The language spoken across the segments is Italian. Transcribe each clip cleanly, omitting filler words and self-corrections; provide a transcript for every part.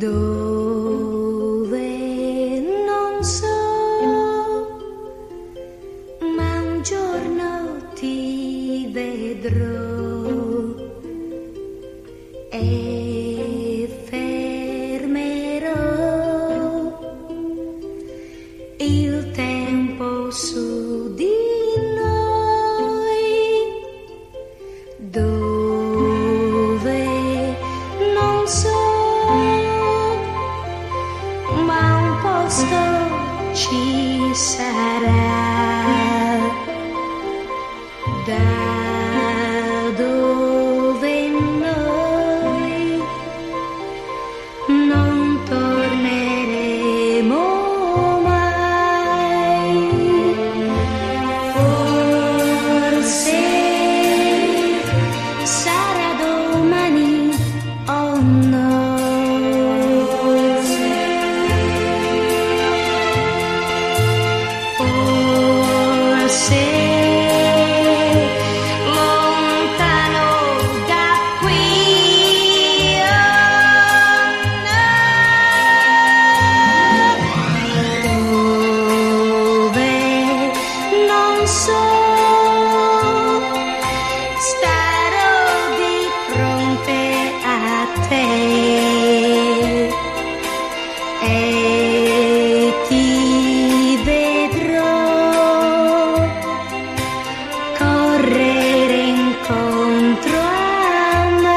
dove non so, ma un giorno ti vedrò e fermerò il tempo su di noi, dove non so, ma un posto ci sarà, da dove noi non torneremo mai. Forse sarà domani o no. Forse lontano da qui, dove non so, starò di fronte a te e ti vedrò correre incontro a me.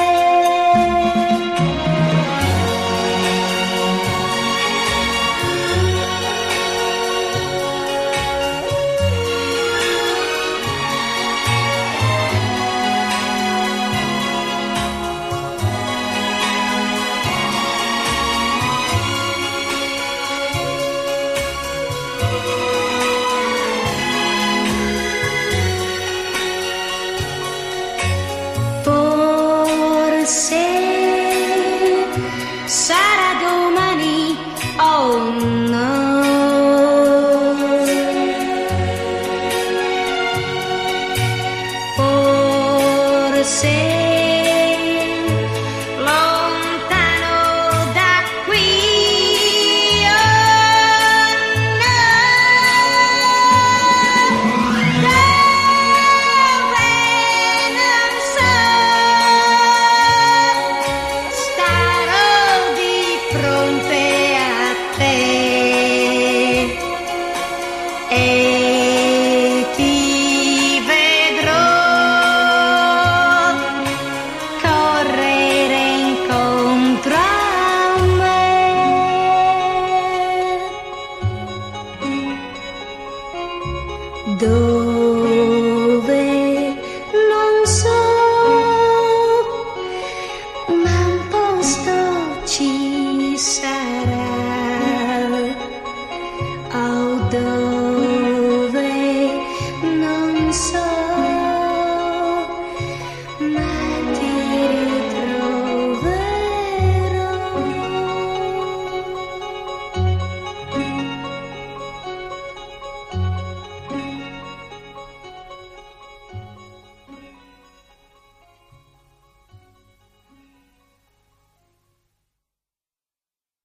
Forse sarà domani o no. Forse lontano da qui, dove non so, starò di fronte a te e ti vedrò correre incontro a me. Dove non so, ma un posto ci sarà. Oh, dove